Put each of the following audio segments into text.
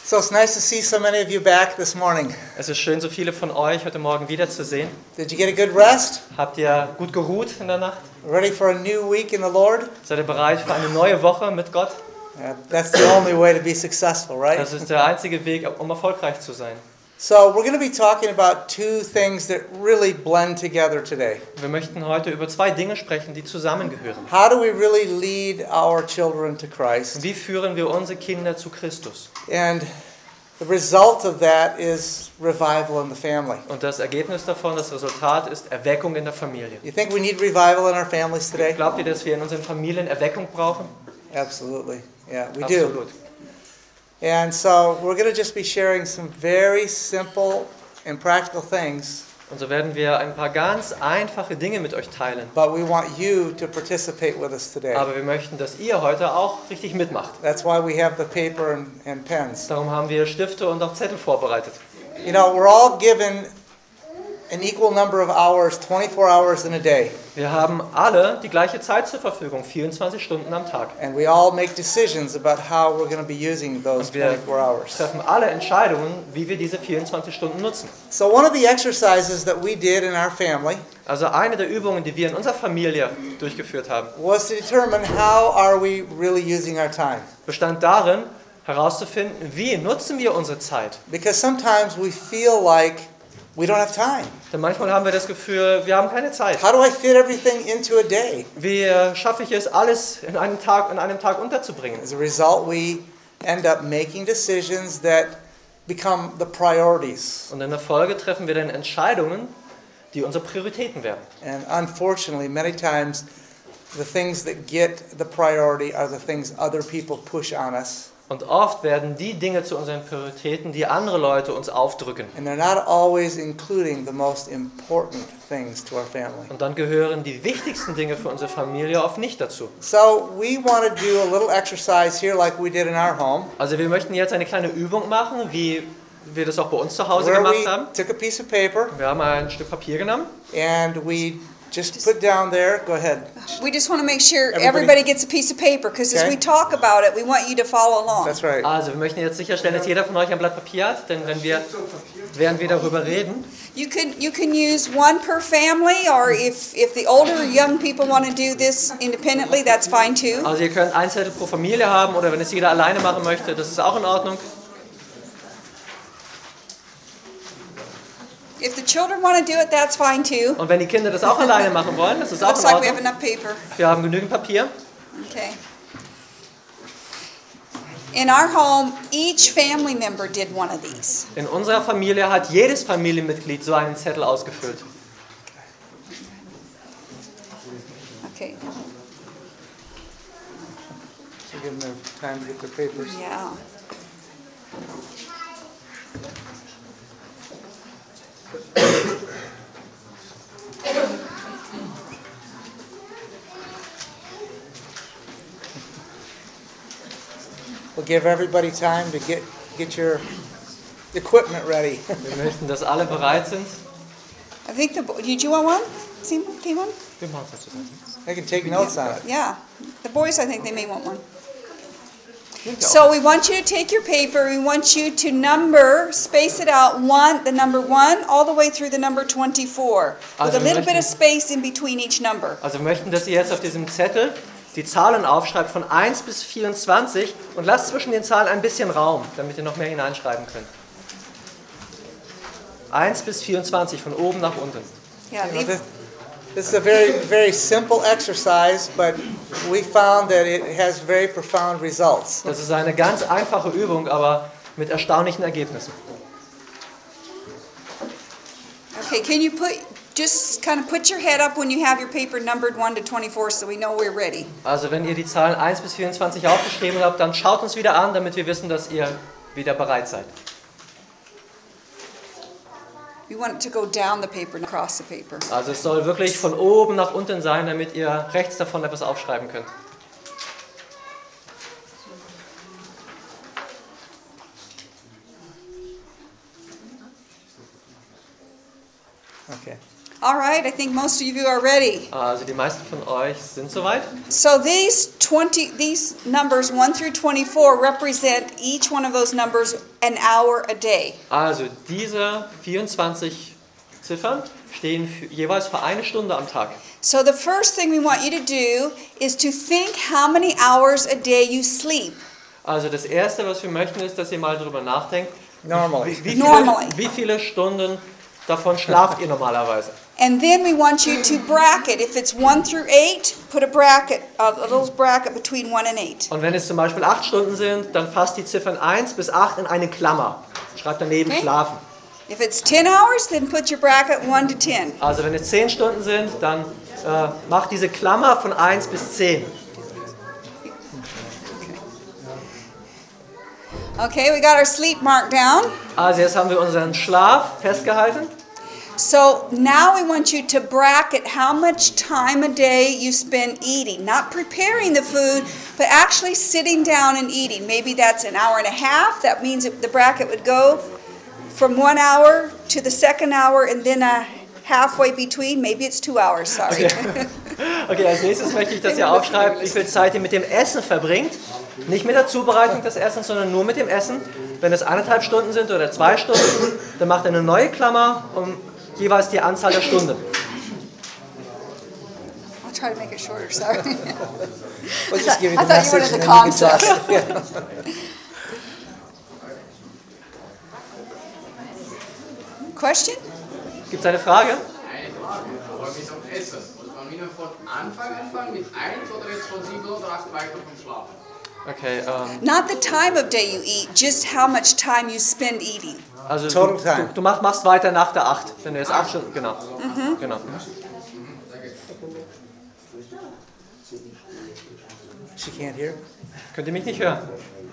So it's nice to see so many of you back this morning. Es ist schön, so viele von euch heute Morgen wiederzusehen. Did you get a good rest? Habt ihr gut geruht in der Nacht? Ready for a new week in the Lord? Seid ihr bereit für eine neue Woche mit Gott? Yeah, that's the only way to be successful, right? Das ist der einzige Weg, um erfolgreich zu sein. So we're going to be talking about two things that really blend together today. Wir möchten heute über zwei Dinge sprechen, die zusammengehören. How do we really lead our children to Christ? Wie führen wir unsere Kinder zu Christus? And the result of that is revival in the family. Und das Ergebnis davon, das Resultat ist Erweckung in der Familie. You think we need revival in our families today? Glaubt ihr, dass wir in unseren Familien Erweckung brauchen? Absolutely. Yeah, we do. Absolut. And so we're going to just be sharing some very simple and practical things, Und so werden wir ein paar ganz einfache Dinge mit euch teilen. but we want you to participate with us today. Aber wir möchten, dass ihr heute auch richtig mitmacht. That's why we have the paper and pens. Darum haben wir Stifte und auch Zettel vorbereitet. You know, we're all given an equal number of hours, 24 hours in a day. Wir haben alle die gleiche Zeit zur Verfügung, 24 Stunden am Tag. And we all make decisions about how we're going to be using those Und wir 24 hours. treffen alle Entscheidungen, wie wir diese 24 Stunden nutzen. So one of the exercises that we did in our family Also eine der Übungen, die wir in unserer Familie durchgeführt haben, was to determine how are we really using our time. bestand darin, herauszufinden, wie nutzen wir unsere Zeit. Because sometimes we feel like we don't have time. Denn manchmal haben wir das Gefühl, wir haben keine Zeit. How do I fit everything into a day? Wie schaffe ich es, alles in einem Tag unterzubringen? As a result, we end up making decisions that become the priorities. Und in der Folge treffen wir dann Entscheidungen, die unsere Prioritäten werden. And unfortunately, many times the things that get the priority are the things other people push on us. Und oft werden die Dinge zu unseren Prioritäten, die andere Leute uns aufdrücken. And they're not always including the most important things to our family. Und dann gehören die wichtigsten Dinge für unsere Familie oft nicht dazu. So we want to do a little exercise here like we did in our home, Also wir möchten jetzt eine kleine Übung machen, wie wir das auch bei uns zu Hause where gemacht we haben. took a piece of paper Wir haben ein Stück Papier genommen and we just put down there, go ahead. We just want to make sure Everybody- everybody gets a piece of paper, because as Okay. we talk about it, we want you to follow along. That's right. Also wir möchten jetzt sicherstellen, dass jeder von euch ein Blatt Papier hat, denn während wir darüber reden, You can use one per family, or if the older young people want to do this independently, that's fine too. also ihr könnt ein Zettel pro Familie haben oder wenn es jeder alleine machen möchte, das ist auch in Ordnung. If the children want to do it, that's fine too. Und wenn die Kinder das auch alleine machen wollen, das ist auch Looks in like we have Ordnung. enough paper. Wir haben genügend Papier. Okay. In our home, each family member did one of these. In unserer Familie hat jedes Familienmitglied so einen Zettel ausgefüllt. Okay. So give them time to get their papers. Yeah. We'll give everybody time to get your equipment ready. Wir möchten, dass alle bereit sind. I think did you want one? See one? Wir machen es zusammen. They can take notes on it. Yeah. The boys, I think they may want one. So we want you to take your paper, we want you to space it out, the number 1 all the way through the number 24, with Also a wir little bit möchten- of space in between each number. Also wir möchten, dass ihr jetzt auf diesem Zettel die Zahlen aufschreibt von 1 bis 24 und lasst zwischen den Zahlen ein bisschen Raum, damit ihr noch mehr hineinschreiben könnt. 1 bis 24, von oben nach unten. Yeah, You know, leave, this is a very, very simple exercise, but we found that it has very profound results. Das ist eine ganz einfache Übung, aber mit erstaunlichen Ergebnissen. okay, can you just kind of put your head up when you have your paper numbered 1 to 24 so we know we're ready. Also wenn ihr die Zahlen 1 bis 24 aufgeschrieben habt, dann schaut uns wieder an, damit wir wissen, dass ihr wieder bereit seid. We want it to go down the paper, not across the paper. Also es soll wirklich von oben nach unten sein, damit ihr rechts davon etwas aufschreiben könnt. Okay. All right, I think most of you are ready. Also die meisten von euch sind soweit. So these numbers 1 through 24 represent each one of those numbers an hour a day. Also diese 24 Ziffern stehen jeweils für eine Stunde am Tag. So the first thing we want you to do is to think how many hours a day you sleep. Also das Erste, was wir möchten, ist, dass ihr mal darüber nachdenkt, Normally. wie viele Stunden davon schlaft ihr normalerweise. And then we want you to bracket. If it's 1 through 8, put a bracket, a little bracket between 1 and 8. Und wenn es zum Beispiel 8 Stunden sind, dann fasst die Ziffern 1 bis 8 in eine Klammer. Schreibt daneben Okay. schlafen. If it's 10 hours, then put your bracket 1 to 10. Also wenn es 10 Stunden sind, dann macht diese Klammer von 1 bis 10. Okay, we got our sleep marked down. Also jetzt haben wir unseren Schlaf festgehalten. So now we want you to bracket how much time a day you spend eating. Not preparing the food, but actually sitting down and eating. Maybe that's an hour and a half. That means that the bracket would go from 1 hour to the second hour and then a halfway between. Maybe it's 2 hours, sorry. Okay, als nächstes möchte ich, dass ihr aufschreibt, wie viel Zeit ihr mit dem Essen verbringt. Nicht mit der Zubereitung des Essens, sondern nur mit dem Essen. Wenn es 1,5 Stunden sind oder 2 Stunden, dann macht ihr eine neue Klammer um jeweils die Anzahl der Stunden. I'll try to make it shorter, sorry. We'll just give you I the thought you message wanted and the then you can concept. talk. Yeah. Question? Gibt es eine Frage? Eine Frage, aber mit dem Essen. Muss man wieder von Anfang anfangen mit 1 oder jetzt von 7 oder 8 weiter vom Schlafen? Okay, Not the time of day you eat, just how much time you spend eating. also Total time. du machst weiter nach der 8. Wenn du jetzt 8 Stunden, genau. Genau. She can't hear. Könnt ihr mich nicht hören?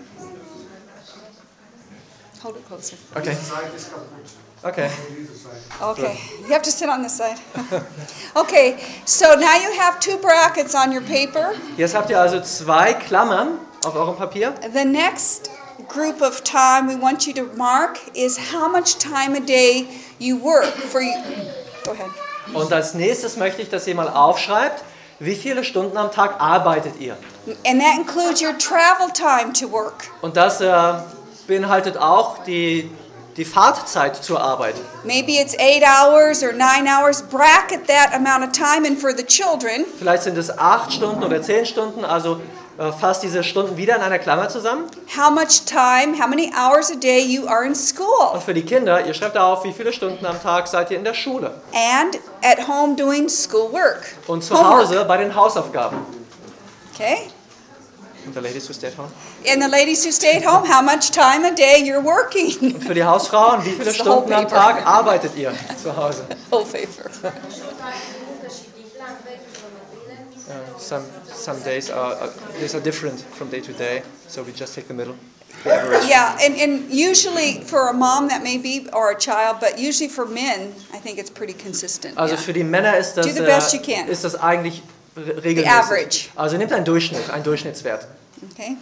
Hold it closer. Okay. Okay. Okay, you have to sit on this side. Okay, so now you have 2 brackets on your paper. Jetzt habt ihr also 2 Klammern auf eurem Papier. The next group of time we want you to mark is how much time a day you work for you. Go ahead. Und als nächstes möchte ich, dass ihr mal aufschreibt, wie viele Stunden am Tag arbeitet ihr. And that includes your travel time to work. Und das beinhaltet auch die Fahrtzeit zur Arbeit. Maybe it's 8 hours or 9 hours. Bracket that amount of time. And for the children, Vielleicht sind es 8 Stunden oder 10 Stunden, also fasst diese Stunden wieder in einer Klammer zusammen. how much time, how many hours a day you are in school. Und für die Kinder, ihr schreibt auf, wie viele Stunden am Tag seid ihr in der Schule. And at home doing schoolwork. Und zu Homework. Hause bei den Hausaufgaben. Okay? Und the ladies who stay at home. And the ladies who stay at home, how much time a day you're working. Und für die Hausfrauen, wie viele It's the whole Stunden am paper. Tag arbeitet ihr zu Hause? Whole paper. Some days are different from day to day, so we just take the middle. The average. Yeah, and usually for a mom that may be, or a child, but usually for men, I think it's pretty consistent. Also yeah. für die Männer ist Do the best you das, can. ist das eigentlich regelmäßig. The average. Also nehmt einen Durchschnitt, einen Durchschnittswert. Okay.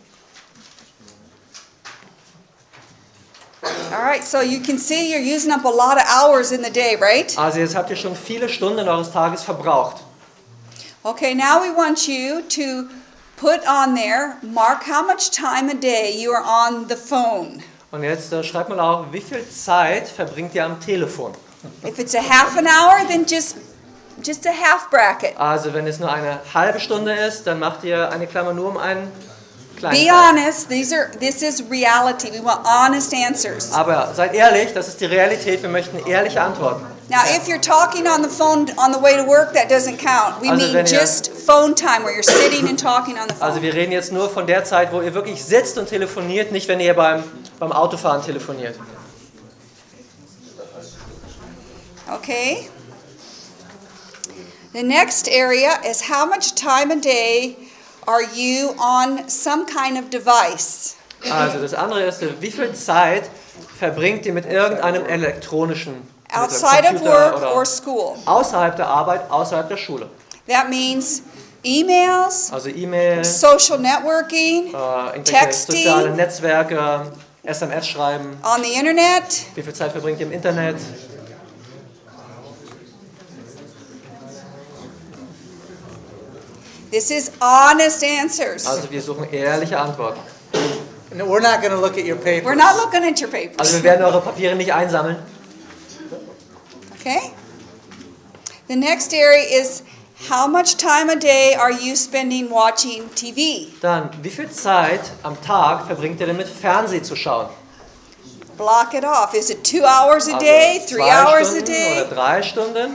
All right, so you can see you're using up a lot of hours in the day, right? Also jetzt habt ihr schon viele Stunden eures Tages verbraucht. Okay, now we want you to put on there, mark how much time a day you are on the phone. Und jetzt schreibt mal auf, wie viel Zeit verbringt ihr am Telefon? If it's a half an hour, then just a half bracket. Also wenn es nur eine halbe Stunde ist, dann macht ihr eine Klammer nur um einen kleinen Be Teil. honest, this is reality. We want honest answers. Aber seid ehrlich, das ist die Realität, wir möchten ehrliche Antworten. Now, if you're talking on the phone on the way to work, that doesn't count. We Also mean wenn ihr- just phone time where you're sitting and talking on the Also phone. wir reden jetzt nur von der Zeit, wo ihr wirklich sitzt und telefoniert, nicht wenn ihr beim Autofahren telefoniert. Okay? The next area is how much time a day are you on some kind of device? Also das andere ist, wie viel Zeit verbringt ihr mit irgendeinem elektronischen Mittel, Outside of Computer work oder or school. außerhalb der Arbeit, außerhalb der Schule. That means emails, Also E-Mail, social networking, irgendwelche Texting. soziale Netzwerke, SMS schreiben. on the internet. Wie viel Zeit verbringt ihr im Internet? This is honest answers. Also wir suchen ehrliche Antworten. No, we're not going to look at your papers. We're not looking at your Also papers. wir werden eure Papiere nicht einsammeln. Okay? The next area is how much time a day are you spending watching TV? Dann, wie viel Zeit am Tag verbringt ihr denn mit Fernsehen zu schauen? Block it off. Is it 2 hours a Also day, 3 hours a Stunden day? oder 3 Stunden?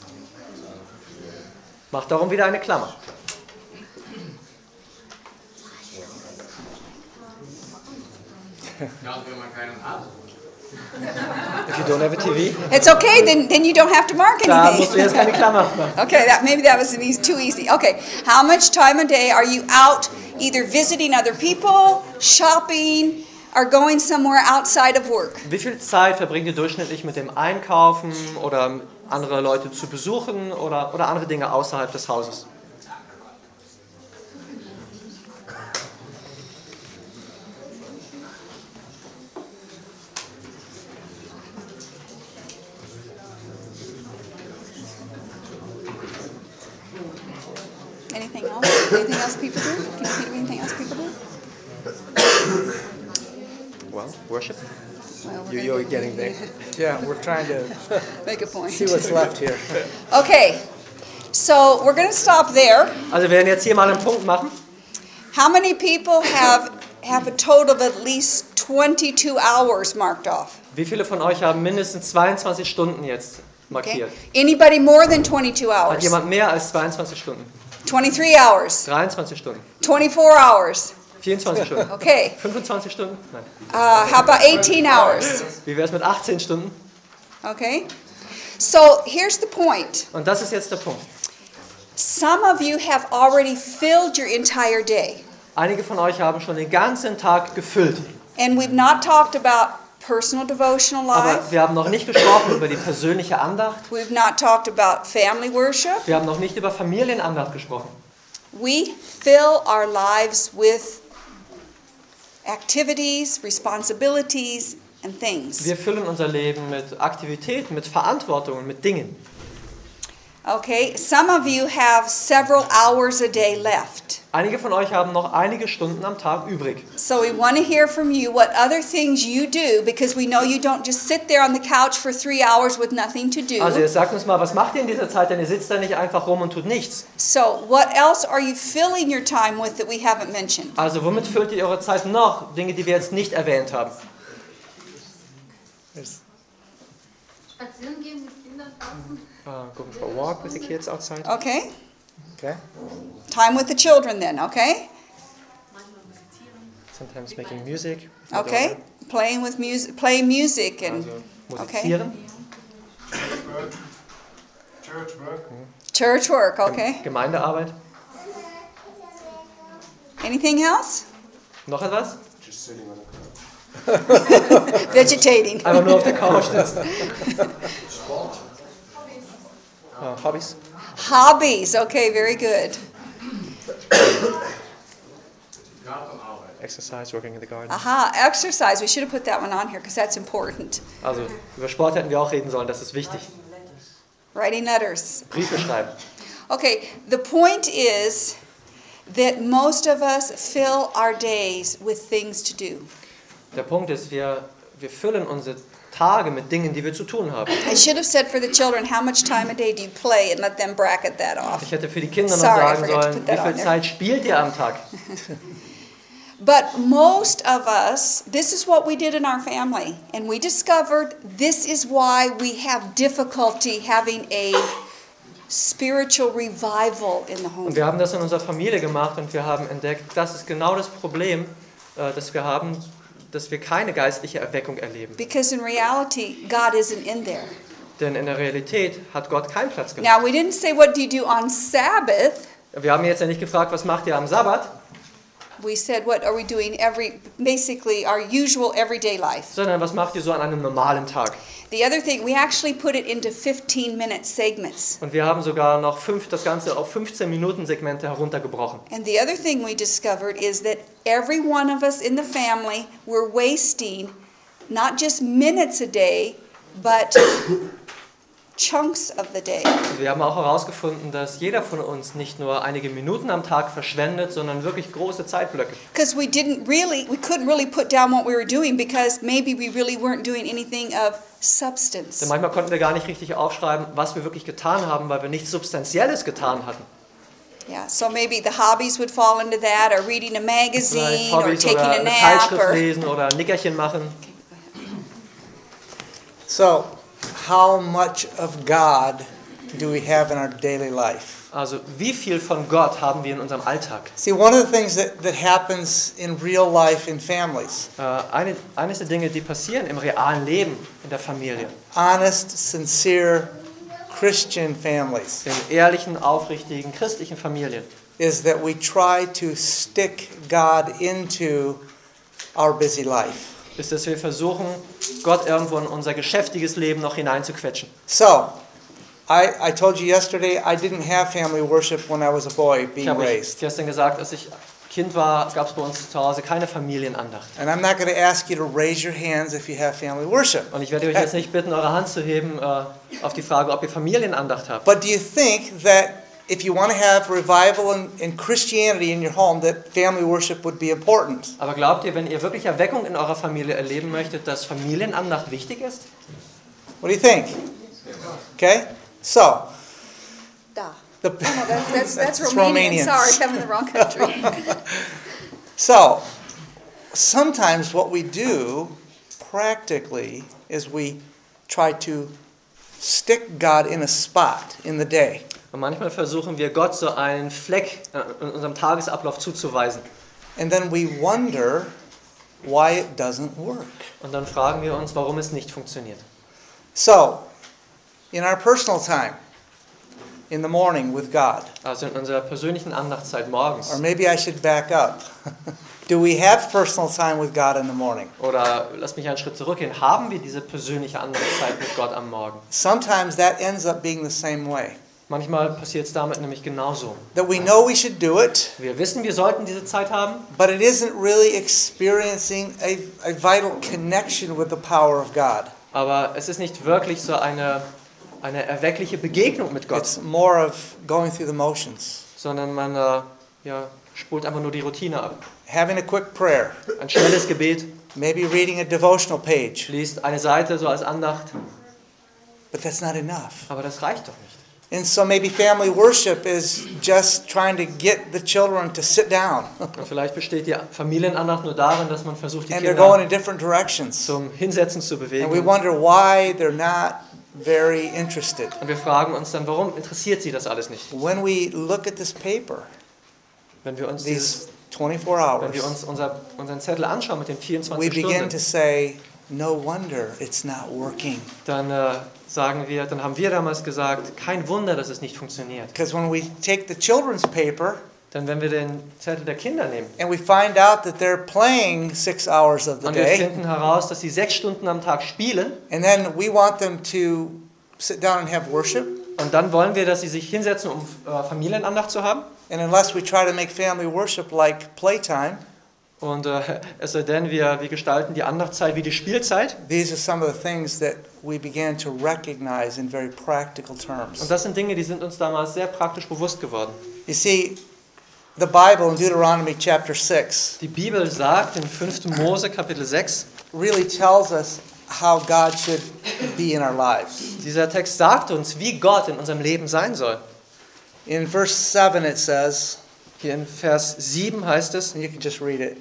Macht darum wieder eine Klammer. Ja, und wenn man keinen hat. If you don't have a TV, It's okay, then you don't have to mark da musst du jetzt anything. keine Klammer machen. Okay, maybe that was too easy. Okay, how much time a day are you out either visiting other people, shopping, or going somewhere outside of work? Wie viel Zeit verbringt ihr durchschnittlich mit dem Einkaufen oder andere Leute zu besuchen oder andere Dinge außerhalb des Hauses? Anything else? Anything else people do? Can you think of anything else people do? Well, worship. Well, we're You're gonna getting there. Yeah, we're trying to make a point. see what's left here. Okay, so we're going to stop there. Also wir werden jetzt hier mal einen Punkt machen. How many people have a total of at least 22 hours marked off? Wie viele von euch haben mindestens 22 Stunden jetzt Okay. markiert? Anybody more than 22 Hat hours? jemand mehr als 22 Stunden? 23 hours? 23 Stunden? 24 hours? 24 Stunden? Okay. 25 Stunden? Nein. How about 18 hours? Wie wäre es mit 18 Stunden? Okay. So here's the point. Und das ist jetzt der Punkt. Some of you have already filled your entire day. Einige von euch haben schon den ganzen Tag gefüllt. And we've not talked about personal devotional Aber life. wir haben noch nicht gesprochen über die persönliche Andacht. We've not talked about family worship. Wir haben noch nicht über Familienandacht gesprochen. We fill our lives with activities, responsibilities, and things. Wir füllen unser Leben mit Aktivitäten, mit Verantwortungen, mit Dingen. Okay, some of you have several hours a day left. Einige von euch haben noch einige Stunden am Tag übrig. So we want to hear from you what other things you do, because we know you don't just sit there on the couch for 3 hours with nothing to do. Also ihr sagt uns mal, was macht ihr in dieser Zeit, denn ihr sitzt da nicht einfach rum und tut nichts. So what else are you filling your time with that we haven't mentioned? Also womit füllt ihr eure Zeit noch? Dinge, die wir jetzt nicht erwähnt haben. Spazieren gehen mit Kindern draußen. Going for a walk with the kids outside. Okay? Okay? Time with the children then, okay? Manchmal musizieren. Sometimes making music. Okay? Playing music and Also musizieren. Church work. church work, okay? Gemeindearbeit. Anything else? Noch etwas? Just sitting on the couch. Vegetating. Einfach nur auf der Couch sitzen. Hobbys. Hobbies, okay, very good. Gartenarbeit. Exercise, working in the garden. Aha, exercise. We should have put that one on here because that's important. Also über Sport hätten wir auch reden sollen, das ist wichtig. Writing letters. Briefe schreiben. Okay, the point is that most of us fill our days with things to do. Der Punkt ist, wir füllen unsere Tage mit Dingen, die wir zu tun haben. I should have said for the children, how much time a day do you play, and let them bracket that off. Ich hätte für die Kinder noch Sorry, I sagen forgot to sollen, put wie that viel on there. Zeit spielt ihr am Tag? But most of us, this is what we did in our family, and we discovered this is why we have difficulty having a spiritual revival in the home. Und wir haben das in unserer Familie gemacht und wir haben entdeckt, das ist genau das Problem, das wir haben, dass wir keine geistliche Erweckung erleben. Because in reality, God isn't in there. Denn in der Realität hat Gott keinen Platz gemacht. Now, we didn't say, what do you do on Sabbath? Wir haben jetzt ja nicht gefragt, was macht ihr am Sabbat, We said, what are we doing basically our usual everyday life. sondern was macht ihr so an einem normalen Tag. The other thing, we actually put it into 15-minute segments. Und wir haben sogar noch das Ganze auf 15-Minuten-Segmente heruntergebrochen. And the other thing we discovered is that every one of us in the family, we're wasting not just minutes a day, but chunks of the day. Also wir haben auch herausgefunden, dass jeder von uns nicht nur einige Minuten am Tag verschwendet, sondern wirklich große Zeitblöcke. Because we couldn't really put down what we were doing because maybe we really weren't doing anything of substance. Denn manchmal konnten wir gar nicht richtig aufschreiben, was wir wirklich getan haben, weil wir nichts Substanzielles getan hatten. Yeah, so maybe the hobbies would fall into that, or reading a magazine, Vielleicht or Hobbys taking oder a eine nap, Zeitschrift or... lesen oder ein Nickerchen machen. So, how much of God do we have in our daily life? Also wie viel von Gott haben wir in unserem Alltag? See, one of the things that happens in real life in families, Eines der Dinge, die passieren im realen Leben in der Familie, honest, sincere Christian families, in ehrlichen, aufrichtigen, christlichen Familien, is that we try to stick God into our busy life. ist, dass wir versuchen, Gott irgendwo in unser geschäftiges Leben noch hineinzuquetschen. So, I told you yesterday I didn't have family worship when I was a boy Ich being habe euch raised. gestern gesagt, als ich Kind war, gab es bei uns zu Hause keine Familienandacht. And I'm not going to ask you to raise your hands if you have family worship. Und ich werde euch jetzt nicht bitten, eure Hand zu heben auf die Frage, ob ihr Familienandacht habt. But do you think that if you want to have revival in Christianity in your home, that family worship would be important? Aber glaubt ihr, wenn ihr wirklich Erweckung in eurer Familie erleben möchtet, dass Familienandacht wichtig ist? What do you think? Okay? So, Da. the, Oh, no, that's That's Romanian. Romanians. Sorry, I'm in the wrong country. so, sometimes what we do practically is we try to stick God in a spot in the day. Und manchmal versuchen wir Gott so einen Fleck in unserem Tagesablauf zuzuweisen. And then we wonder why it doesn't work. Und dann fragen wir uns, warum es nicht funktioniert. So, in our personal time, in the morning with God, Also in unserer persönlichen Andachtszeit morgens. or maybe I should back up. Do we have personal time with God in the morning? Oder lasst mich einen Schritt zurückgehen. Haben wir diese persönliche Andachtszeit mit Gott am Morgen? Sometimes that ends up being the same way. Manchmal passiert es damit nämlich genauso. That we know we should do it, Wir wissen, wir sollten diese Zeit haben, but it isn't really experiencing a vital connection with the power of God. aber es ist nicht wirklich so eine erweckliche Begegnung mit Gott, It's more of going through the motions. sondern man spult einfach nur die Routine ab. Having a quick prayer, Ein schnelles Gebet, maybe reading a devotional page, liest eine Seite so als Andacht, but that's not enough. aber das reicht doch nicht. And so maybe family worship is just trying to get the children to sit down. Und vielleicht besteht die Familienandacht nur darin, dass man versucht, die And they're going Kinder in different directions. zum Hinsetzen zu And we bewegen. wonder why they're not very interested. Und wir fragen uns dann, warum interessiert sie das alles nicht? When we look at this paper, Wenn wir uns, these 24 wenn wir hours, uns unseren Zettel anschauen mit den we 24 begin Stunden, to say, no wonder it's not working. dann dann haben wir damals gesagt, kein Wunder, dass es nicht funktioniert. Because when we take the children's paper Denn wenn wir den Zettel der Kinder nehmen and we find out that they're playing 6 hours of the und wir day, finden heraus, dass sie 6 Stunden am Tag spielen, and then we want them to sit down and have worship, und dann wollen wir, dass sie sich hinsetzen, um Familienandacht zu haben, and unless we try to make family worship like playtime, und es sei denn, wir gestalten die Andachtzeit wie die Spielzeit. these are some of the things that we began to recognize in very practical terms. Und das sind Dinge, die sind uns damals sehr praktisch bewusst geworden. You see, the Bible in Deuteronomy chapter 6 Die Bibel sagt in 5. Mose Kapitel 6, really tells us how God should be in our lives. dieser Text sagt uns, wie Gott in unserem Leben sein soll. In verse 7 it says, Hier in Vers 7 heißt es, and you can just read it.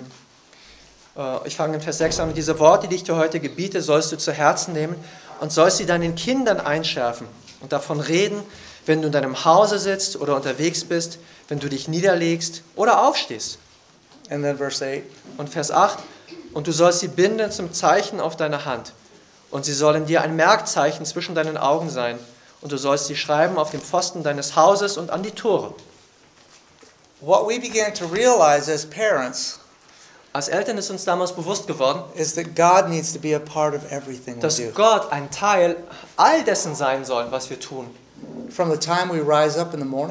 ich fange in Vers 6 an, mit diese Worte, die ich dir heute gebiete, sollst du zu Herzen nehmen und sollst sie deinen Kindern einschärfen und davon reden, wenn du in deinem Hause sitzt oder unterwegs bist, wenn du dich niederlegst oder aufstehst. And then verse 8. Und Vers 8, und du sollst sie binden zum Zeichen auf deiner Hand und sie sollen dir ein Merkzeichen zwischen deinen Augen sein und du sollst sie schreiben auf dem Pfosten deines Hauses und an die Tore. What we began to realize as parents Als Eltern ist uns damals bewusst geworden, is that God needs to be a part of everything we dass do. Gott ein Teil all dessen sein soll, was wir tun. From the time we rise up in the morning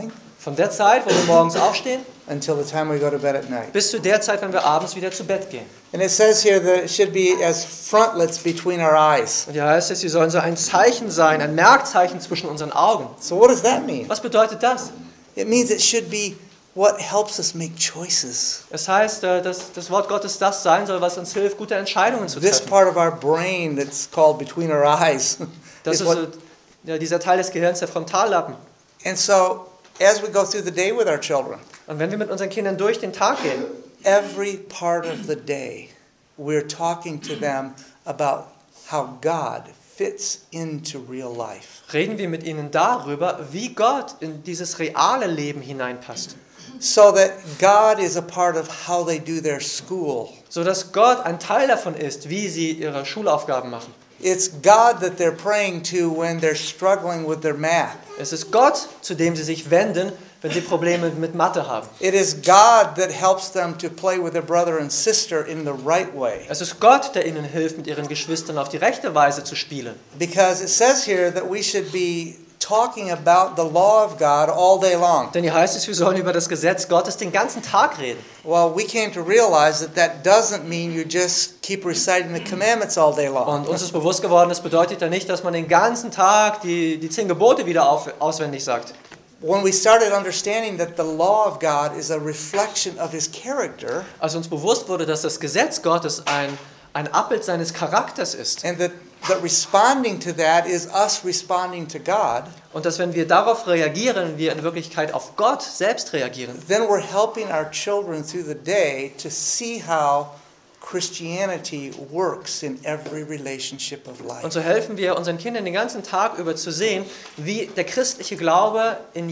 Von der Zeit, wo wir morgens aufstehen, until the time we go to bed at night. bis zu der Zeit, wenn wir abends wieder zu Bett gehen. And it says here that it should be as frontlets between our eyes. Und hier heißt es, sie sollen so ein Zeichen sein, ein Merkzeichen zwischen unseren Augen. So what does that mean? Was bedeutet das? It means it should be what helps us make choices. Es heißt, dass das Wort Gottes das sein soll, was uns hilft, gute Entscheidungen zu This treffen. part of our brain that's called between our eyes. Das is ist what, ja, dieser Teil des Gehirns, der Frontallappen. and so as we go through the day with our children, Und wenn wir mit unseren Kindern durch den Tag gehen, every part of the day, we're talking to them about how God fits into real life. reden wir mit ihnen darüber, wie Gott in dieses reale Leben hineinpasst. So that God is a part of how they do their school. So dass Gott ein Teil davon ist, wie sie ihre Schulaufgaben machen. It's God that they're praying to when they're struggling with their math. Es ist Gott, zu dem sie sich wenden, wenn sie Probleme mit Mathe haben. It is God that helps them to play with their brother and sister in the right way. Es ist Gott, der ihnen hilft, mit ihren Geschwistern auf die rechte Weise zu spielen. Because it says here that we should be talking about the law of God all day long. Denn hier heißt es, wir sollen über das Gesetz Gottes den ganzen Tag reden. Well, we came to realize that doesn't mean you just keep reciting the commandments all day long. Und uns ist bewusst geworden, das bedeutet ja nicht, dass man den ganzen Tag die 10 Gebote wieder auswendig sagt. When we started understanding that the law of God is a reflection of His character, Als uns bewusst wurde, dass das Gesetz Gottes ein Abbild seines Charakters ist and that responding to that is us responding to God, und dass, wenn wir darauf reagieren, wir in Wirklichkeit auf Gott selbst reagieren, then we're helping our children through the day to see how Christianity works in every relationship of und life. so helfen wir unseren Kindern den ganzen Tag über zu sehen, wie der christliche Glaube in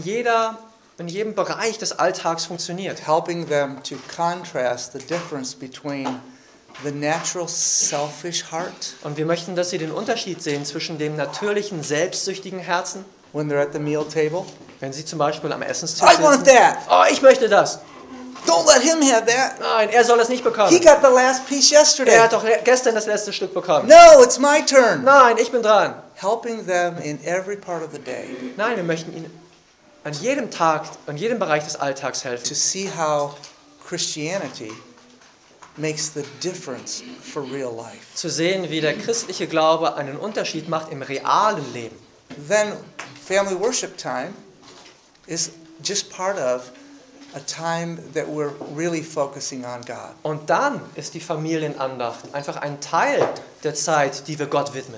jedem Bereich des Alltags funktioniert. Helping them to contrast the difference between the natural selfish heart Und wir möchten, dass sie den Unterschied sehen zwischen dem natürlichen, selbstsüchtigen Herzen, when they're at the meal table. wenn sie zum Beispiel am Essenstisch I want sitzen. that. Oh, ich möchte das. Don't let him have that. Nein, er soll es nicht He bekommen. got the last piece yesterday. Er hat doch gestern das letzte Stück bekommen. No, it's my turn. Nein, ich bin dran. Helping them in every part of the day Nein, wir möchten ihnen an jedem Tag, an jedem Bereich des Alltags helfen. to see how Christianity makes the difference for real life. Zu sehen, wie der christliche Glaube einen Unterschied macht im realen Leben. Then family worship time is just part of a time that we're really focusing on God. Und dann ist die Familienandacht einfach ein Teil der Zeit, die wir Gott widmen.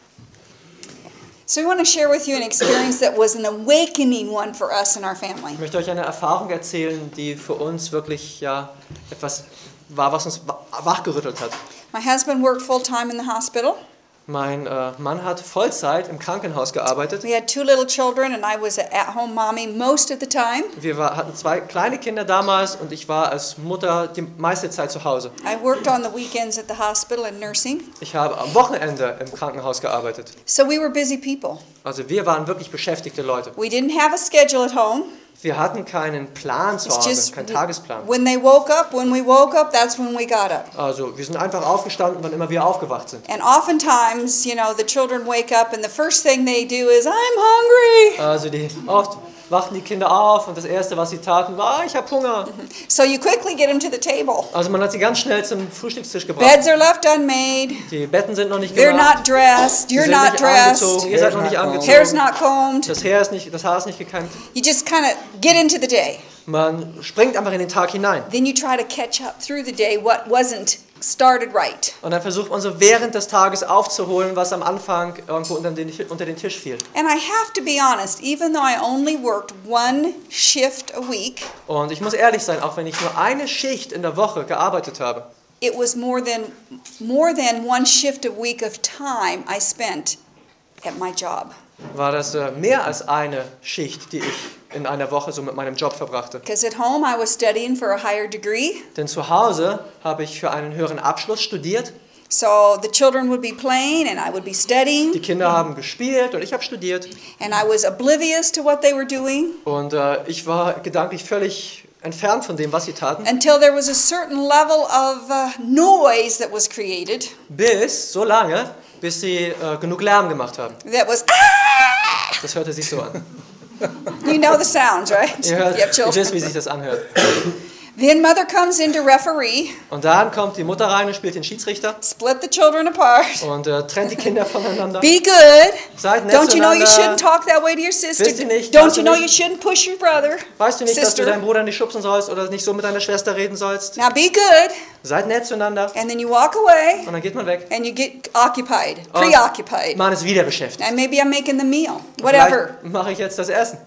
So we want to share with you an experience that was an awakening one for us and our family. Ich möchte euch eine Erfahrung erzählen, die für uns wirklich etwas war, was uns wachgerüttelt hat. My husband worked full time in the hospital. Mein Mann hat Vollzeit im Krankenhaus gearbeitet. We had 2 little children, and I was an at-home mommy most of the time. Wir hatten 2 kleine Kinder damals und ich war als Mutter die meiste Zeit zu Hause. I worked on the weekends at the hospital in nursing. Ich habe am Wochenende im Krankenhaus gearbeitet. So we were busy people. Also wir waren wirklich beschäftigte Leute. We didn't have a schedule at home. Wir hatten keinen Plan zu It's Hause, just keinen Tagesplan. when they woke up, when we woke up, that's when we got up. Also wir sind einfach aufgestanden, wann immer wir aufgewacht sind. And oftentimes, the children wake up and the first thing they do is, I'm hungry. Also oft wachten die Kinder auf und das Erste, was sie taten, war, ich habe Hunger. So you quickly get them to the table. Also man hat sie ganz schnell zum Frühstückstisch gebracht. Beds are left unmade. Die Betten sind noch nicht They're gemacht. not dressed. Sie You're sind not nicht dressed. angezogen. Ihr seid noch nicht Hair's angezogen. not combed. Das Haar ist nicht gekämmt. You just kind of get into the day. Man springt einfach in den Tag hinein. Then you try to catch up through the day what wasn't started right. Und dann versucht man so während des Tages aufzuholen, was am Anfang irgendwo unter den Tisch fiel. And I have to be honest, even though I only worked 1 shift a week, Und ich muss ehrlich sein, auch wenn ich nur eine Schicht in der Woche gearbeitet habe, it was more than 1 shift a week of time I spent at my job. war das mehr als eine Schicht, die ich in einer Woche so mit meinem Job verbrachte. Because at home I was studying for a higher degree. Denn zu Hause habe ich für einen höheren Abschluss studiert. So the children would be playing and I would be Die studying. Kinder haben gespielt und ich habe studiert. And I was oblivious to what they were doing Und ich war gedanklich völlig entfernt von dem, was sie taten. until there was a certain level of noise that was created Bis sie genug Lärm gemacht haben. that was, Das hörte sich so an. You know the sounds, right? Ihr hört, You have ihr children. wisst, wie sich das anhört. Then mother comes in to referee, Und dann kommt die Mutter rein und spielt den Schiedsrichter split the children apart. und trennt die Kinder voneinander. Be good. Seid nett Don't you know you shouldn't zueinander. talk that way to your sister? Wisst ihr nicht, Don't weißt you du know you nicht- shouldn't push your brother? Weißt du nicht, dass du Sister. deinen Bruder nicht schubsen sollst oder nicht so mit deiner Schwester reden sollst? Now be good, Seid nett zueinander and then you walk away und dann geht man weg. and you get occupied, Und preoccupied. man ist wieder beschäftigt. And maybe I'm making the meal, whatever. Vielleicht mache ich jetzt das Essen.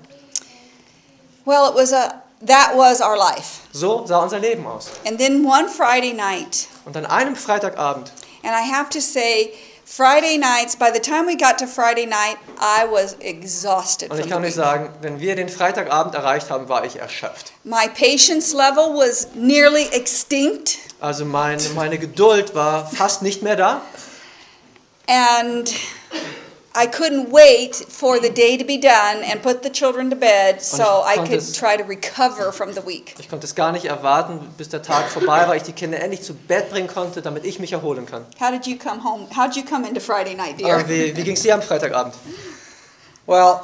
Well, that was our life. So sah unser Leben aus. And then one Friday night, Und an einem Freitagabend, and I have to say, Friday nights, by the time we got to Friday night, I was exhausted und from ich kann the euch week. sagen, wenn wir den Freitagabend erreicht haben, war ich erschöpft. My patience level was nearly extinct, Also meine Geduld war fast nicht mehr da. and I couldn't wait for the day to be done and put the children to bed so I konnte could es- try to recover from the week. Ich konnte es gar nicht erwarten, bis der Tag vorbei war, ich die Kinder endlich zu Bett bringen konnte, damit ich mich erholen kann. How did you come home? How did you come into Friday night, dear? Aber wie ging es dir am Freitagabend? Well,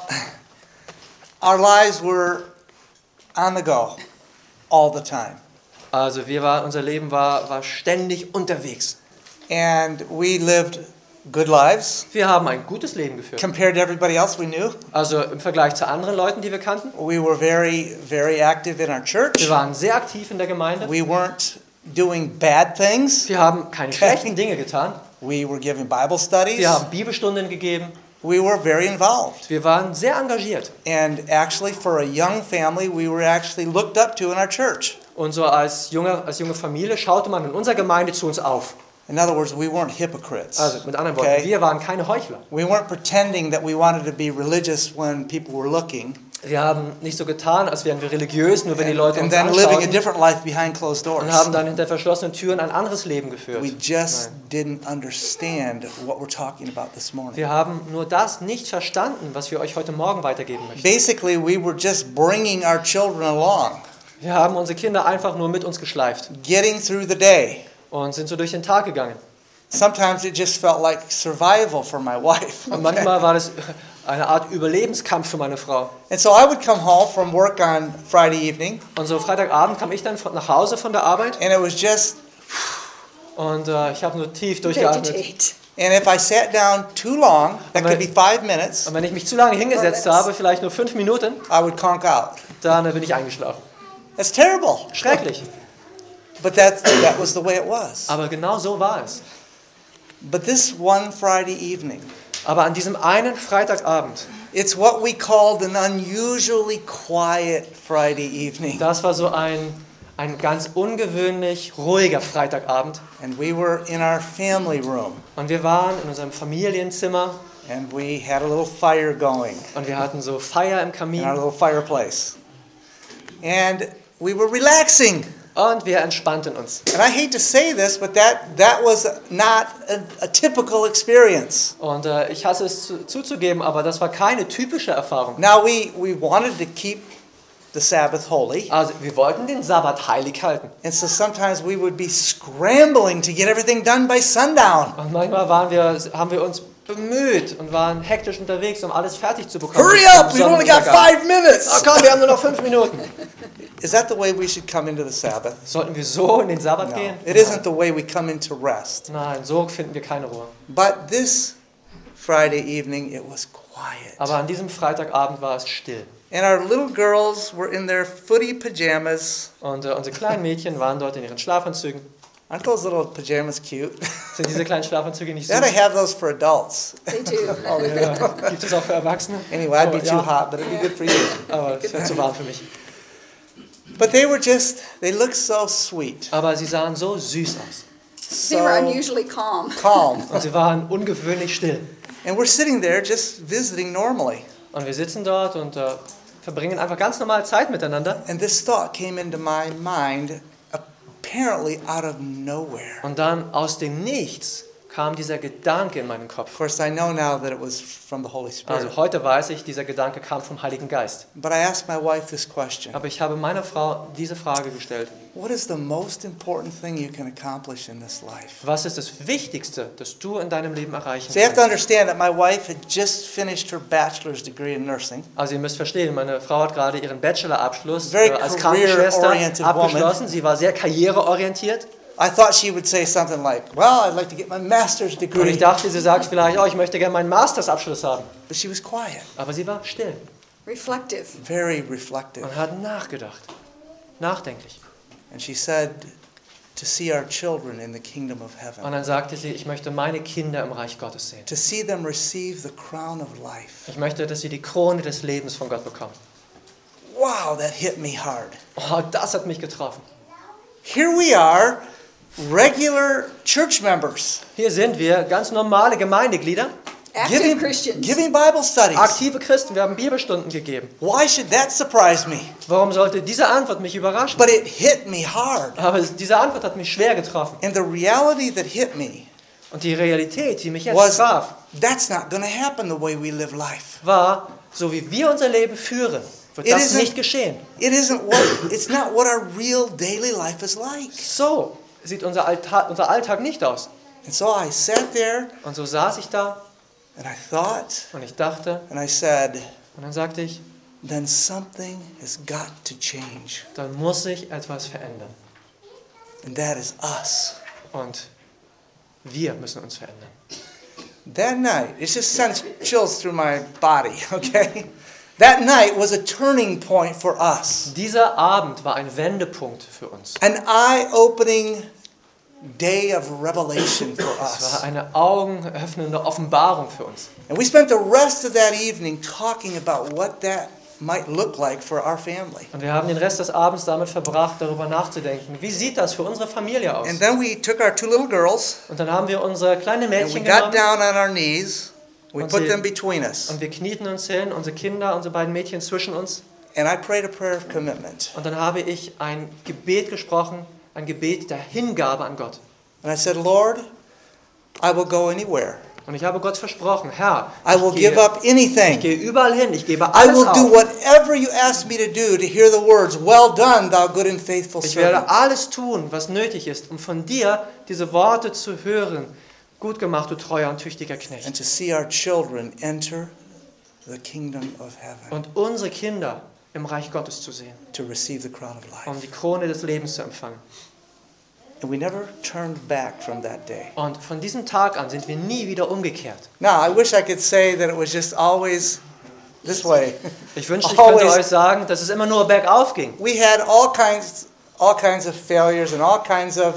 our lives were on the go all the time. Also unser Leben war ständig unterwegs. And we lived good lives Wir haben ein gutes Leben geführt. compared to everybody else we knew. Also im Vergleich zu anderen Leuten, die wir kannten. We were very, very active in our church. Wir waren sehr aktiv in der Gemeinde. We weren't doing bad things. Wir haben keine schlechten Dinge getan. We were giving Bible studies. Wir haben Bibelstunden gegeben. We were very involved. Wir waren sehr engagiert. And actually, for a young family, we were actually looked up to in our church. Und so als junge Familie schaute man in unserer Gemeinde zu uns auf. In other words, we weren't hypocrites. Also mit anderen Worten, Okay? wir waren keine Heuchler. We weren't pretending that we wanted to be religious when people were looking. Wir haben nicht so getan, als wären wir religiös, nur wenn die Leute And uns then living a anschauen, different life behind closed doors. und haben dann hinter verschlossenen Türen ein anderes Leben geführt. We just Nein. didn't understand what we're talking about this morning. Wir haben nur das nicht verstanden, was wir euch heute Morgen weitergeben möchten. Basically, we were just bringing our children along, Wir haben unsere Kinder einfach nur mit uns geschleift getting through the day. und sind so durch den Tag gegangen. Sometimes it just felt like survival for my wife. Und manchmal war das eine Art Überlebenskampf für meine Frau. And so I would come home from work on Friday evening, Und so Freitagabend kam ich dann nach Hause von der Arbeit and it was just, und ich habe nur tief durchgeatmet. Vegetate. and if I sat down too long, that could be 5 minutes, Und wenn ich mich zu lange hingesetzt habe, vielleicht nur 5 Minuten, I would conk out. dann bin ich eingeschlafen. That's terrible. Schrecklich. But that was the way it was. Aber genau so war es. But this one Friday evening, Aber an diesem einen Freitagabend, it's what we called an unusually quiet Friday evening. das war so ein ganz ungewöhnlich ruhiger Freitagabend. And we were in our family room, Und wir waren in unserem Familienzimmer and we had a little fire going und wir hatten so Feuer im in our Kamin little fireplace. And we were relaxing. und wir entspannten uns. And I hate to say this, but that was not a typical experience. Und ich hasse es zuzugeben, aber das war keine typische Erfahrung. Now, we wanted to keep the Sabbath holy, Also wir wollten den Sabbat heilig halten. and so sometimes we would be scrambling to get everything done by sundown. Und manchmal haben wir uns bemüht und waren hektisch unterwegs, um alles fertig zu bekommen. Hurry bis up, zum we've only got Sonnenuntergang. 5 minutes. Oh komm, wir haben nur noch 5 Minuten. Is that the way we should come into the Sabbath? Sollten wir so in den Sabbat No, gehen? it isn't the way we come into rest. Nein, so finden wir keine Ruhe. But this Friday evening, it was quiet. Aber an diesem Freitagabend war es still. And our little girls were in their footy pajamas. Und unsere kleinen Mädchen waren dort in ihren Schlafanzügen. Aren't those little pajamas cute? Sind diese kleinen Schlafanzüge nicht They ought to süß? have those for adults. They do. Ja, gibt es auch für Erwachsene? Anyway, I'd be Oh, ja. too hot, but it'd be good for you. Aber es wäre zu warm für mich. But they looked so sweet, Aber sie sahen so süß aus. They were so unusually calm. calm. Und sie waren ungewöhnlich still. And we're sitting there just visiting normally. Und wir sitzen dort und verbringen einfach ganz normal Zeit miteinander. And this thought came into my mind, apparently out of nowhere. Und dann aus dem Nichts kam dieser Gedanke in meinen Of Kopf. course, I know now that it was from the Holy Spirit. Also heute weiß ich, dieser Gedanke kam vom Heiligen Geist. But I asked my wife this question. Aber ich habe meiner Frau diese Frage gestellt. What is the most important thing you can accomplish in this life? Was ist das Wichtigste, das du in deinem Leben erreichen So you have to kannst? understand that my wife had just finished her bachelor's degree in nursing. Also ihr müsst verstehen, meine Frau hat gerade ihren Bachelorabschluss Very als career-oriented Krankenschwester abgeschlossen. Sie war sehr karriereorientiert. I thought she would say something like, well, I'd like to get my master's Und degree. ich dachte, sie sagt vielleicht, oh, ich möchte gerne meinen Mastersabschluss haben. But she was quiet, Aber sie war still Reflective. very reflective. und hat nachgedacht. Nachdenklich. And she said, to see our children in the kingdom of Und heaven. dann sagte sie, ich möchte meine Kinder im Reich Gottes sehen. To see them receive the crown of life. Ich möchte, dass sie die Krone des Lebens von Gott bekommen. Wow, that hit me hard. Oh, das hat mich getroffen. Here we are, regular church members, Hier sind wir, ganz normale Gemeindeglieder, Active Christians. giving Bible studies. aktive Christen. Wir haben Bibelstunden gegeben. Why should that surprise me? Warum sollte diese Antwort mich überraschen? But it hit me hard. Aber diese Antwort hat mich schwer getroffen. And the reality that hit me Und die Realität, die mich jetzt was traf, that's not going to happen the way we live life. war, so wie wir unser Leben führen, wird It das isn't- nicht geschehen. It's not what our real daily life is like. So sieht unser Alltag nicht aus. And so I sat there Und so saß ich da and I thought und ich dachte, and I said, und dann sagte ich, then something has got to change. dann muss sich etwas verändern. And that is us. Und wir müssen uns verändern. That night, it just sends chills through my body, okay? That night was a turning point for us. Dieser Abend war ein Wendepunkt für uns. An eye-opening day of revelation for Es war us. eine augenöffnende Offenbarung für uns. And we spent the rest of that evening talking about what that might look like for our family. Und wir haben den Rest des Abends damit verbracht, darüber nachzudenken. Wie sieht das für unsere Familie aus? And then we took our two little girls Und dann haben wir unsere kleinen and we Mädchen got genommen down on our knees. We Und put sie- them between us. und wir knieten uns hin, unsere Kinder, unsere beiden Mädchen zwischen uns. And I prayed a prayer of commitment. Und dann habe ich ein Gebet gesprochen, ein Gebet der Hingabe an Gott. And I said, Lord, I will go anywhere. Und ich habe Gott versprochen, Herr, I will give up ich anything. gehe überall hin, ich gebe I alles will do auf. whatever you ask me to do to hear the words, well done, thou good and faithful Ich werde servant. alles tun, was nötig ist, um von dir diese Worte zu hören. Gut gemacht, du treuer und tüchtiger And Knecht. to see our children enter the kingdom of heaven, Und unsere Kinder im Reich Gottes zu sehen, to receive the crown of um life. die Krone des Lebens zu empfangen. And we never turned back from that day. Und von diesem Tag an sind wir nie wieder umgekehrt. Now, I wish I could say that it was just always this way. Ich wünschte, ich könnte Always. euch sagen, dass es immer nur bergauf ging. We had all kinds of failures and all kinds of,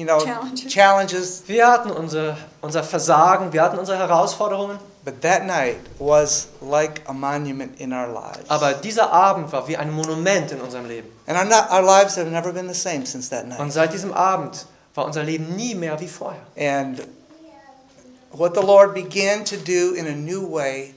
challenges. Wir hatten unser Versagen, wir hatten unsere Herausforderungen. But that night was like a monument in our lives. Aber dieser Abend war wie ein Monument in unserem Leben. And our lives have never been the same since that Und night. seit diesem Abend war unser Leben nie mehr wie vorher. And what the Lord began to do in a new way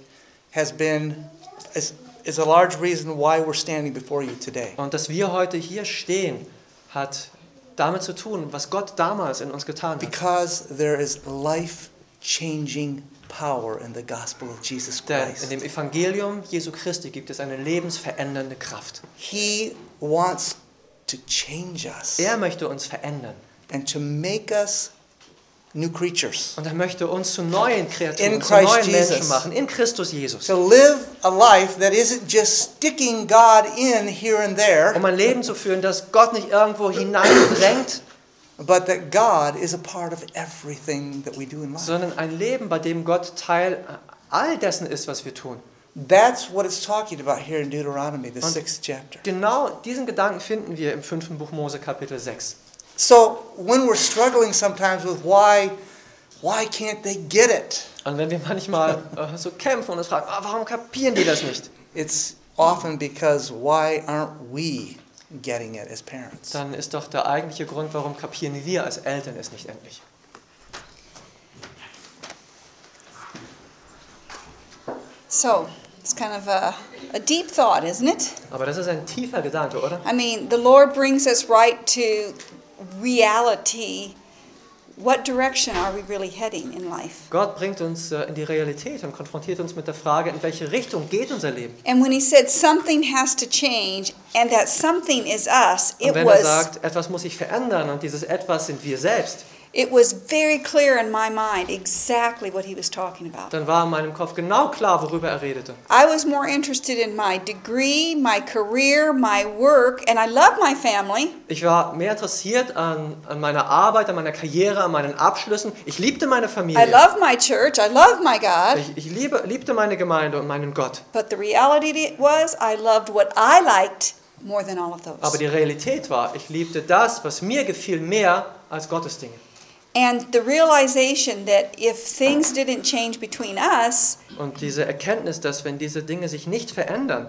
is a large reason why we're standing before you today. Und dass wir heute hier stehen, hat damit zu tun, was Gott damals in uns getan hat. Because there is life-changing power in the gospel of Jesus Denn in Christ. dem Evangelium Jesu Christi gibt es eine lebensverändernde Kraft. He wants to change us Er möchte uns verändern. and to make us new creatures. Und er möchte uns zu neuen Kreaturen, In zu Christ neuen Menschen Jesus. machen, in Christus Jesus. To live a life that isn't just sticking God in here and there, Um ein Leben zu führen, das Gott nicht irgendwo hineindrängt, but that God is a part of everything that we do in life. sondern ein Leben, bei dem Gott Teil all dessen ist, was wir tun. That's what it's talking about here in Deuteronomy, the Und 6th chapter. Genau diesen Gedanken finden wir im 5. Buch Mose, Kapitel 6. So when we're struggling sometimes with why can't they get it? Und wenn wir manchmal so kämpfen und uns fragen, warum kapieren die das nicht? It's often because why aren't we getting it as parents? Dann ist doch der eigentliche Grund, warum kapieren wir als Eltern es nicht endlich. So, it's kind of a deep thought, isn't it? Aber das ist ein tiefer Gedanke, oder? I mean, the Lord brings us right to reality what direction are we really heading in life? Gott bringt uns in die Realität und konfrontiert uns mit der Frage, in welche Richtung geht unser Leben. And when he said something has to change and that something is us, Und wenn er sagt, etwas muss sich verändern und dieses Etwas sind wir selbst, it was very clear in my mind exactly what he was talking about. dann war in meinem Kopf genau klar, worüber er redete. I was more interested in my degree, my career, my work, and I love my family. Ich war mehr interessiert an meiner Arbeit, an meiner Karriere, an meinen Abschlüssen. Ich liebte meine I Familie. love my church. I love my God. Ich liebte meine Gemeinde und meinen Gott. But the reality was I loved what I liked more than all of Aber those. die Realität war, ich liebte das, was mir gefiel, mehr als Gottes Dinge. And the realization that if things didn't change between us, Und diese Erkenntnis, dass wenn diese Dinge sich nicht verändern,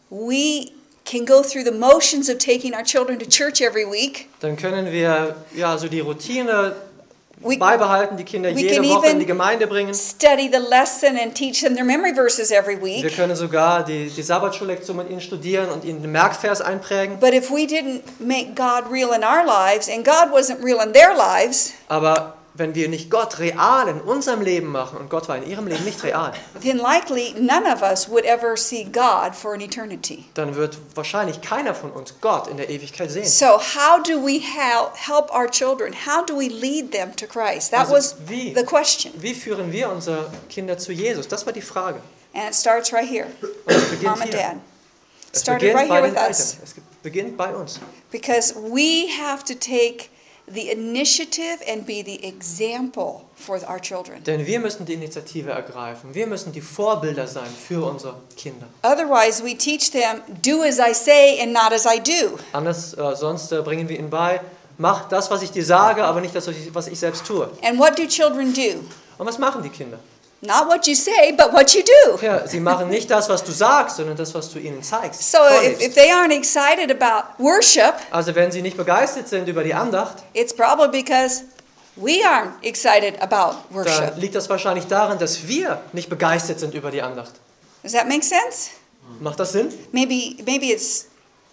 we can go through the motions of taking our children to church every week. dann können wir ja so die Routine We beibehalten, die Kinder we jede can Woche in even die Gemeinde bringen. study the lesson and teach them their memory verses every Wir week. können sogar die Sabbatschul-Lektion mit ihnen studieren und ihnen den Merkvers einprägen. But if we didn't make God real in our lives and God wasn't real in their lives, Aber wenn wir nicht Gott real in unserem Leben machen und Gott war in ihrem Leben nicht real, then likely none of us would ever see God for an eternity. dann wird wahrscheinlich keiner von uns Gott in der Ewigkeit sehen. So how do we help our children? How do we lead them to Christ? That Also was wie? the question. Wie führen wir unsere Kinder zu Jesus? Das war die Frage. And it starts right here. Und es beginnt Mom and hier. Dad. Es Started beginnt right bei here den with Eltern. us. Es beginnt bei uns. Because we have to take the initiative and be the example for our children. Denn wir müssen die Initiative ergreifen. Wir müssen die Vorbilder sein für unsere Kinder. Otherwise, we teach them, do as I say and not as I do. Sonst bringen wir ihnen bei, mach das, was ich dir sage, aber nicht das, was ich selbst tue. And what do children do? Und was machen die Kinder? Not what you say, but what you do. Ja, sie machen nicht das, was du sagst, sondern das, was du ihnen zeigst. So vorlebst. if they aren't excited about worship, Also wenn sie nicht begeistert sind über die Andacht, it's probably because we aren't excited about worship. dann liegt das wahrscheinlich daran, dass wir nicht begeistert sind über die Andacht. Does that make sense? Macht das Sinn? Maybe it's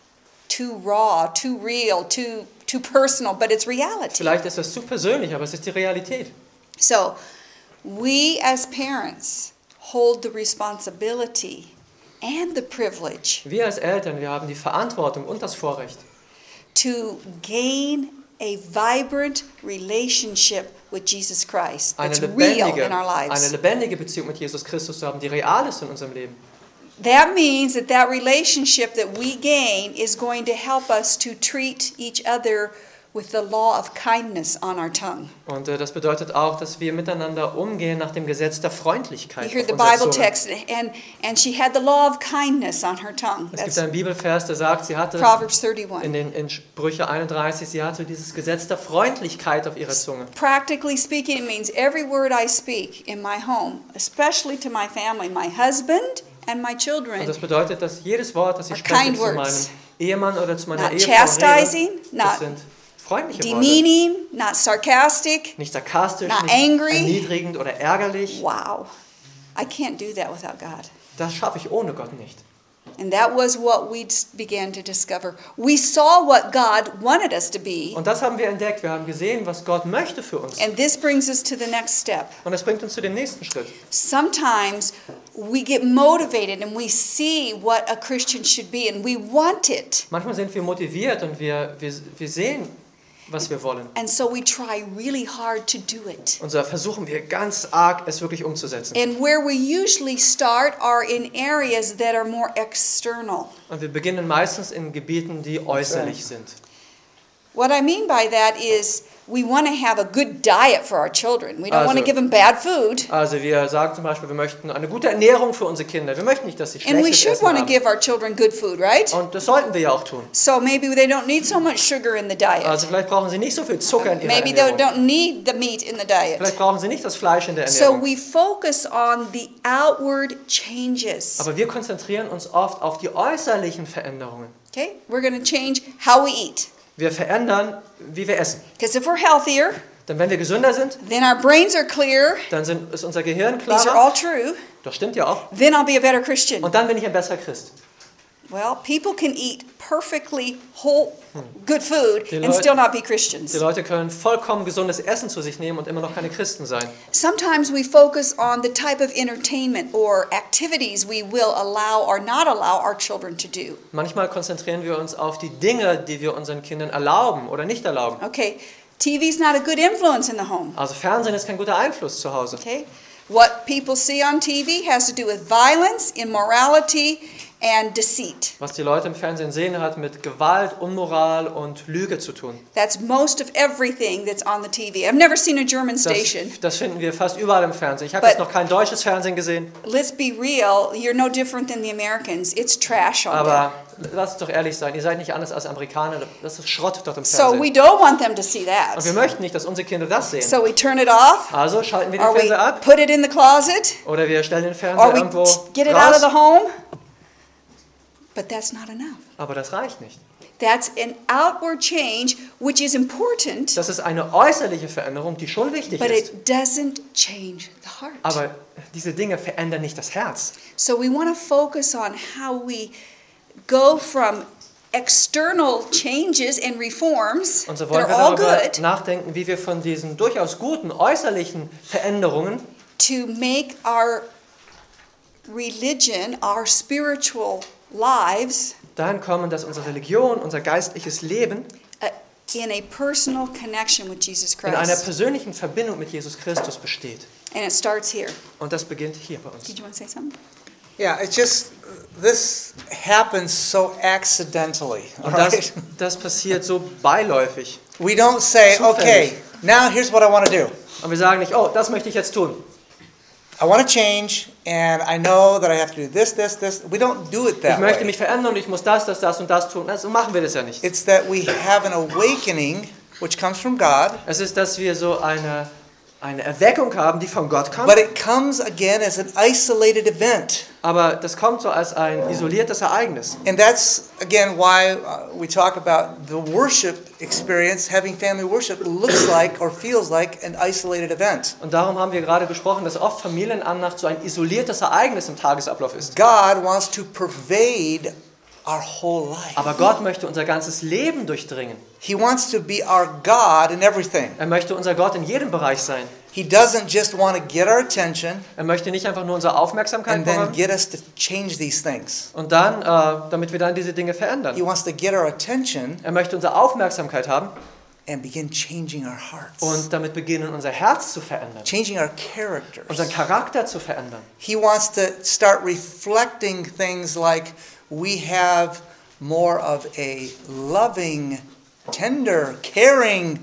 too raw, too real, too personal, but it's reality. Vielleicht ist das zu persönlich, aber es ist die Realität. So, we as parents hold the responsibility and the privilege Wir als Eltern, wir haben die Verantwortung und das Vorrecht, to gain a vibrant relationship with Jesus Christ eine that's real lebendige, in our lives. Beziehung mit Jesus Christus zu haben, die real ist in unserem Leben. That means that relationship that we gain is going to help us to treat each other with the law of kindness on our tongue. Und das bedeutet auch, dass wir miteinander umgehen nach dem Gesetz der Freundlichkeit. You hear auf the unserer Bible Zunge. text, and she had the law of kindness on her tongue. Es gibt That's einen Bibelvers, der sagt, sie hatte Proverbs 31. in Sprüche 31, sie hatte dieses Gesetz der Freundlichkeit auf ihrer Zunge. Practically speaking, it means every word I speak in my home, especially to my family, my husband and my Und children, das bedeutet, dass jedes Wort, das ich Are spreche kind zu meinem words. Ehemann oder zu meiner not Ehefrau chastising, rede, das not sind freundliche Worte. demeaning, not sarcastic. Nicht sarkastisch, not nicht angry. erniedrigend oder ärgerlich. Wow. I can't do that without God. Das schaffe ich ohne Gott nicht. And that was what we began to discover. We saw what God wanted us to be, Und das haben wir entdeckt. Wir haben gesehen, was Gott möchte für uns. and this brings us to the next step. Und das bringt uns zu dem nächsten Schritt. Sometimes we get motivated and we see what a Christian should be and we want it. Manchmal sind wir motiviert und wir sehen, was wir wollen. And so we try really hard to do it. Und so versuchen wir ganz arg, es wirklich umzusetzen. And where we usually start are in areas that are more external. Und wir beginnen meistens in Gebieten, die äußerlich sind. What I mean by that is we want to have a good diet for our children. We don't want to Also- give them bad food. Also wir sagen zum Beispiel, wir möchten eine gute Ernährung für unsere Kinder. Wir möchten nicht, dass sie And we schlechtes should Essen want to haben. give our children good food, right? Und das sollten wir ja auch tun. So maybe they don't need so much sugar in the diet. Also vielleicht brauchen sie nicht so viel Zucker in ihrer Maybe they Ernährung. don't need the meat in the diet. Vielleicht brauchen sie nicht das Fleisch in der So Ernährung. we focus on the outward changes. Aber wir konzentrieren uns oft auf die äußerlichen Veränderungen. Okay? We're going to change how we eat. Wir verändern, wie wir essen. Because if we're healthier, Denn wenn wir gesünder sind, then our brains are clear. dann ist unser Gehirn These are klarer. all true. Das stimmt ja auch. Then I'll be a better Christian. Und dann bin ich ein besserer Christ. Well, people can eat perfectly whole, good food Die and Leute- still not be Christians. Die Leute können vollkommen gesundes Essen zu sich nehmen und immer noch keine Christen sein. Sometimes we focus on the type of entertainment or activities we will allow or not allow our children to do. Manchmal konzentrieren wir uns auf die Dinge, die wir unseren Kindern erlauben oder nicht erlauben. Okay, TV's not a good influence in the home. Also Fernsehen ist kein guter Einfluss zu Hause. Okay, what people see on TV has to do with violence, immorality, and deceit. Was die Leute im Fernsehen sehen, hat mit Gewalt, Unmoral und Lüge zu tun. That's most of everything that's on the TV. I've never seen a German station. Das finden wir fast überall im Fernsehen. Ich habe But- jetzt noch kein deutsches Fernsehen gesehen, Let's be real, you're no different than the Americans. It's trash on there. aber lasst doch ehrlich sein, ihr seid nicht anders als Amerikaner. Das ist Schrott dort im So we Fernsehen. don't want them to see Und wir that. möchten nicht, dass unsere Kinder das sehen. So we turn it off, Also schalten wir den or we Fernseher ab put it in the closet, oder wir stellen den or Fernseher we irgendwo get it out of the raus. home. But that's not enough. Aber das reicht nicht. That's an outward change, which is important, Das ist eine äußerliche Veränderung, die schon wichtig but ist. it doesn't change the heart. Aber diese Dinge verändern nicht das Herz. So we want to focus on how we go from external changes and reforms Und so that wollen are wir all darüber good nachdenken, wie wir von diesen durchaus guten äußerlichen Veränderungen to make our religion, our spiritual lives, dahin kommen, dass unsere Religion, unser geistliches Leben in a personal connection with Jesus in einer Christ. persönlichen Verbindung mit Jesus Christus besteht. And it starts here. Und das beginnt hier bei uns. Did you want to say something? Yeah, it's just, this happens so accidentally. Und all das, right? das passiert so beiläufig. We don't say, Zufällig. okay, now here's what I want to do. Und wir sagen nicht, oh, das möchte ich jetzt tun. I want to change, and I know that I have to do this, this, this. We don't do it Ich that möchte way. mich verändern und ich muss das und das tun. So machen wir das ja nicht. It's that we have an awakening, which comes from God, Es ist, dass wir so eine Erweckung haben, die von Gott kommt. but it comes again as an isolated event. Aber das kommt so als ein isoliertes Ereignis. And that's, again, why we talk about the worship experience. Having family worship looks like or feels like an isolated event. Und darum haben wir gerade besprochen, dass oft Familienandacht so ein isoliertes Ereignis im Tagesablauf ist. God wants to pervade our whole life. Aber Gott möchte unser ganzes Leben durchdringen. He wants to be our God in everything. Er möchte unser Gott in jedem Bereich sein. He doesn't just want to get our attention Er möchte nicht einfach nur unsere Aufmerksamkeit and then bekommen get us to change these things. und dann, damit wir dann diese Dinge He verändern. wants to get our attention Er möchte unsere Aufmerksamkeit haben and begin changing our hearts, und damit beginnen, unser Herz zu verändern, changing our characters. unseren Charakter zu verändern. He wants to start reflecting things like we have more of a loving, tender, caring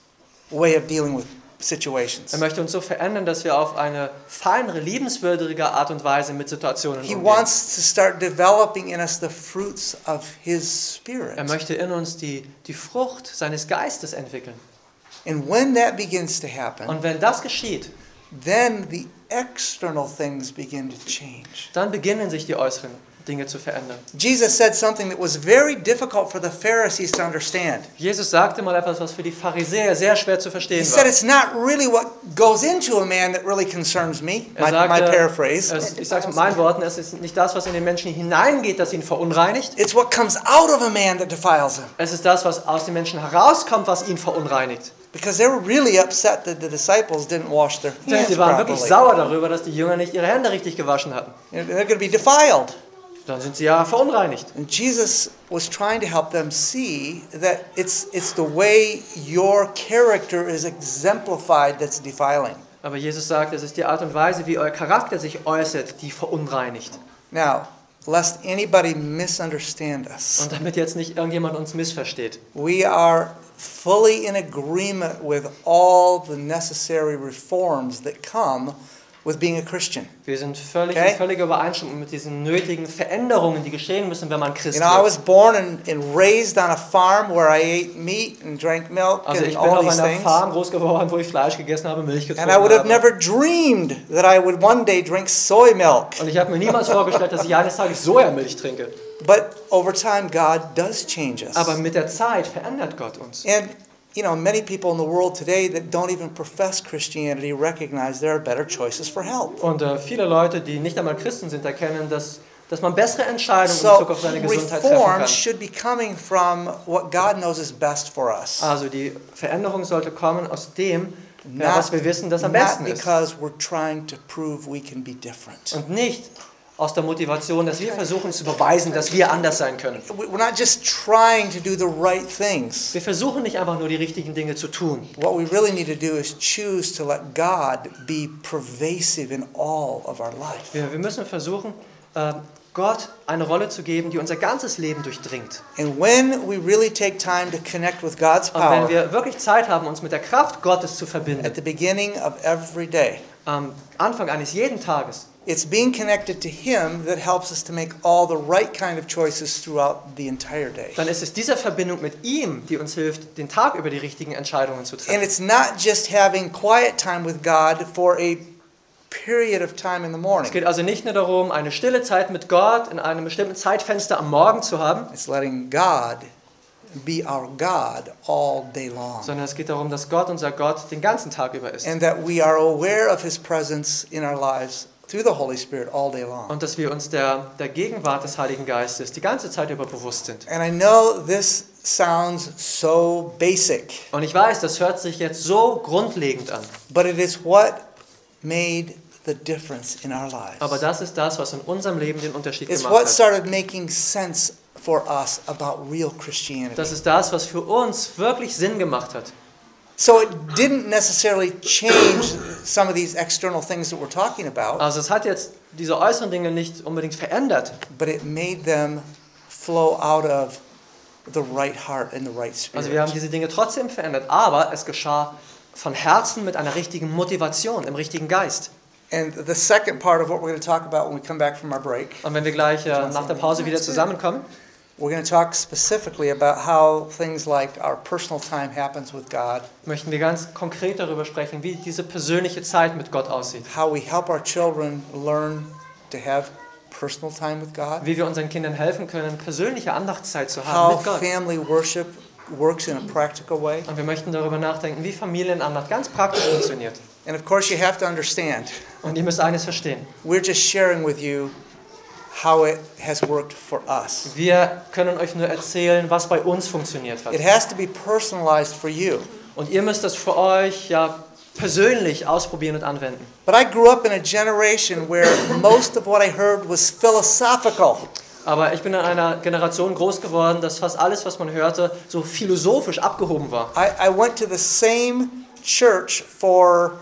way of dealing with situations. Er möchte uns so verändern, dass wir auf eine feinere, liebenswürdige Art und Weise mit Situationen He umgehen. wants to start developing in us the fruits of His Spirit. Er möchte in uns die Frucht seines Geistes entwickeln. And when that begins to happen, Und wenn das geschieht, then the external things begin to change. dann beginnen sich die äußeren Dinge zu verändern. Jesus said something that was very difficult for the Pharisees to understand. Jesus sagte mal etwas, was für die Pharisäer sehr schwer zu He verstehen said, war. it's not really what goes into a man that really concerns me. Er My sagte, paraphrase. ich sage es mit meinen Worten, es ist nicht das, was in den Menschen hineingeht, das ihn verunreinigt. It's what comes out of a man that defiles him. Es ist das, was aus den Menschen herauskommt, was ihn verunreinigt. Because they were really upset that the disciples didn't wash their hands Sie waren wirklich properly. sauer darüber, dass die Jünger nicht ihre Hände richtig gewaschen hatten. They're going to be defiled. Dann sind sie ja verunreinigt. And Jesus was trying to help them see that it's the way your character is exemplified that's defiling. Aber Jesus sagt, es ist die Art und Weise, wie euer Charakter sich äußert, die verunreinigt. Now, lest anybody misunderstand us, Und damit jetzt nicht irgendjemand uns missversteht. we are fully in agreement with all the necessary reforms that come with being a Christian. Wir sind völlig Okay. in völliger Übereinstimmung mit diesen nötigen Veränderungen, die geschehen müssen, wenn man Christ You know, I was wird. born and raised on a farm where I ate meat and drank milk Also ich and bin all auf these einer things. Farm groß geworden, wo ich Fleisch gegessen habe, Milch And getrunken I would have habe. never dreamed that I would one day drink soy milk. Und ich habe mir niemals vorgestellt, dass ich eines Tages Sojamilch trinke. But over time, God does change us. Aber mit der Zeit verändert Gott uns. And, you know, many people in the world today that don't even profess Christianity recognize there are better choices for health. Und viele Leute, die nicht einmal Christen sind, erkennen, dass dass man bessere Entscheidungen in So Bezug auf seine Gesundheit treffen reform kann. should be coming from what God knows is best for us. Also die Veränderung sollte kommen aus dem, was wir wissen, das am not besten ist. because we're trying to prove we can be different. Und nicht aus der Motivation, dass wir versuchen zu beweisen, dass wir anders sein können. We're not just trying to do the right things. Wir versuchen nicht einfach nur die richtigen Dinge zu tun. What we really need to do is choose to let God be pervasive in all of our life. Wir müssen versuchen, Gott eine Rolle zu geben, die unser ganzes Leben durchdringt. And when we really take time to connect with God's Und wenn power wir wirklich Zeit haben, uns mit der Kraft Gottes zu at verbinden, the beginning of every day, am Anfang eines jeden Tages, it's being connected to Him that helps us to make all the right kind of choices throughout the entire day. dann ist es diese Verbindung mit ihm, die uns hilft, den Tag über die richtigen Entscheidungen zu And treffen. it's not just having quiet time with God for a period of time in the Es morning. geht also nicht nur darum, eine stille Zeit mit Gott in einem bestimmten Zeitfenster am Morgen zu haben, It's letting God be our God all day long. sondern es geht darum, dass Gott unser Gott den ganzen Tag über ist. And that we are aware of His presence in our lives through the Holy Spirit all day long. Und dass wir uns der Gegenwart des Heiligen Geistes die ganze Zeit über bewusst sind. And I know this sounds so basic, Und ich weiß, das hört sich jetzt so grundlegend an. but it is what made the difference in our lives. Aber das ist das, was in unserem Leben den Unterschied It's gemacht what hat. started making sense for us about real Christianity. Das ist das, was für uns wirklich Sinn gemacht hat. So it didn't necessarily change some of these external things that we're talking about, Also es hat jetzt diese äußeren Dinge nicht unbedingt verändert, but it made them flow out of the right heart and the right also wir haben spirit. diese Dinge trotzdem verändert, aber es geschah von Herzen mit einer richtigen Motivation, im richtigen Geist. And the second part of what we're going to talk about when we come back from our break, Und wenn wir gleich nach der Pause wieder zusammenkommen, we're going to talk specifically about how things like our personal time happens with God, möchten wir ganz konkret darüber sprechen, wie diese persönliche Zeit mit Gott aussieht. how we help our children learn to have personal time with God, Wie wir unseren Kindern helfen können, persönliche Andachtszeit zu haben how mit Gott. family worship works in a practical way. Und wir möchten darüber nachdenken, wie Familienandacht ganz praktisch funktioniert. And of course, you have to understand, Und ihr müsst eines verstehen. we're just sharing with you how it has worked for us. Wir können euch nur erzählen, was bei uns funktioniert hat. It has to be personalized for you. Und ihr müsst das für euch persönlich ausprobieren und anwenden. But I grew up in a generation where most of what I heard was philosophical. Aber ich bin in einer Generation groß geworden, dass fast alles, was man hörte, so philosophisch abgehoben war. I went to the same church for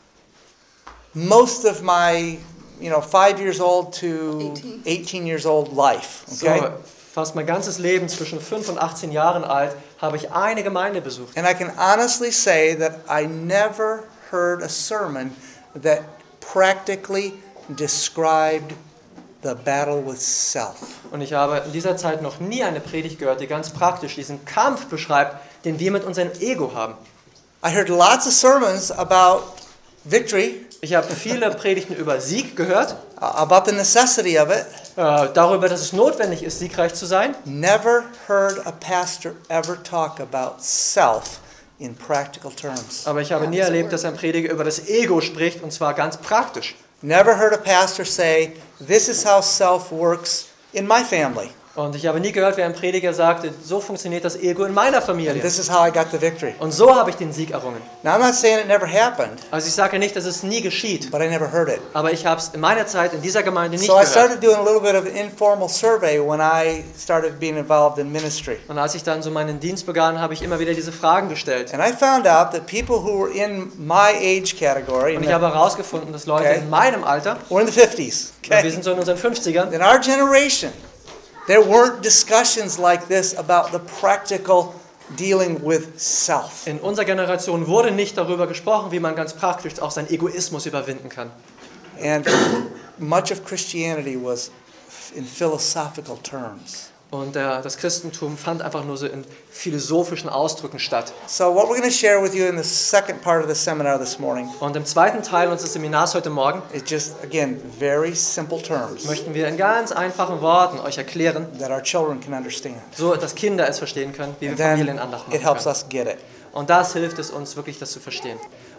most of my, 5 years old to 18 years old life. Okay? So, fast mein ganzes Leben zwischen 5 und 18 Jahren alt habe ich eine Gemeinde besucht. And I can honestly say that I never heard a sermon that practically described the battle with self. Und ich habe in dieser Zeit noch nie eine Predigt gehört, die ganz praktisch diesen Kampf beschreibt, den wir mit unserem Ego haben. I heard lots of sermons about victory, Ich habe viele Predigten über Sieg gehört, about the necessity of it. darüber, dass es notwendig ist, siegreich zu sein. Never heard a pastor ever talk about self in practical terms. Aber ich habe nie erlebt, dass ein Prediger über das Ego spricht, und zwar ganz praktisch. Never heard a pastor say, this is how self works in my family. Und ich habe nie gehört, wie ein Prediger sagte, so funktioniert das Ego in meiner And Familie. this is how I got the victory. Und so habe ich den Sieg errungen. Now, I'm not saying it never happened, Also ich sage nicht, dass es nie geschieht, but I never heard it. aber ich habe es in meiner Zeit in dieser Gemeinde nicht So I gehört. started doing a little bit of an informal survey when I started being involved in ministry. Und als ich dann so meinen Dienst begann, habe ich immer wieder diese Fragen gestellt. And I found out that people who were in my age category, Und ich habe herausgefunden, dass Leute Okay. in meinem Alter, were in the 50s. wir Okay? sind so in unseren 50ern, In our generation, there weren't discussions like this about the practical dealing with self. in unserer Generation wurde nicht darüber gesprochen, wie man ganz praktisch auch seinen Egoismus überwinden kann. And much of Christianity was in philosophical terms. Und das Christentum fand einfach nur so in philosophischen Ausdrücken statt. So what we're going to share with you in the second part of the seminar this morning Und im zweiten Teil unseres Seminars heute Morgen is just, again, very simple terms möchten wir in ganz einfachen Worten euch erklären, that our children can understand. so dass Kinder es verstehen können, wie wir And then Familienandacht it machen helps können. us get it. Und das hilft es uns wirklich, das zu verstehen.